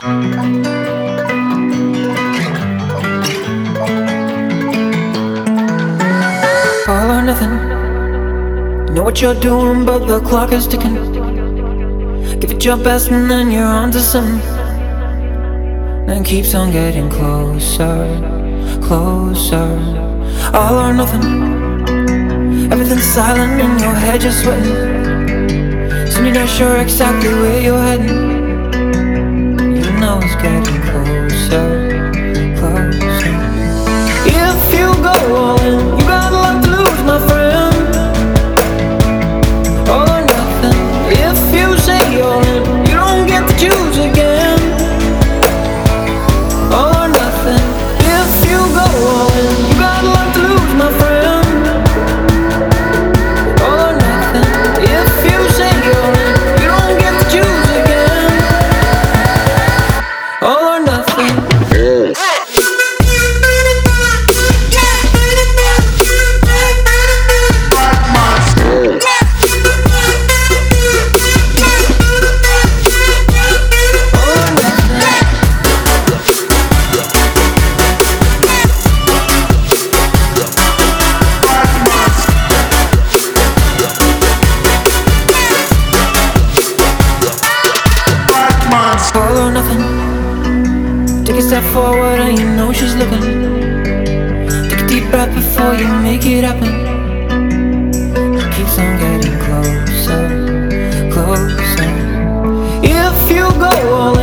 All or nothing. You know what you're doing, but the clock is ticking. Give it your best and then you're onto something. Then keeps on getting closer, closer. All or nothing. Everything's silent in your head, you're sweating. Soon you're not sure exactly where you're heading. You know it's getting closer, closer. If you go all in, you got a lot to lose, my friend. All or nothing. If you say all in, you don't get to choose again. All or nothing. If you go all in, you got a lot to lose, my friend. All or nothing. If you say all in, you don't get to choose again. All or nothing. All or nothing. Take a step forward and you know she's looking. Take a deep breath before you make it happen. It keeps on getting closer, closer. If you go all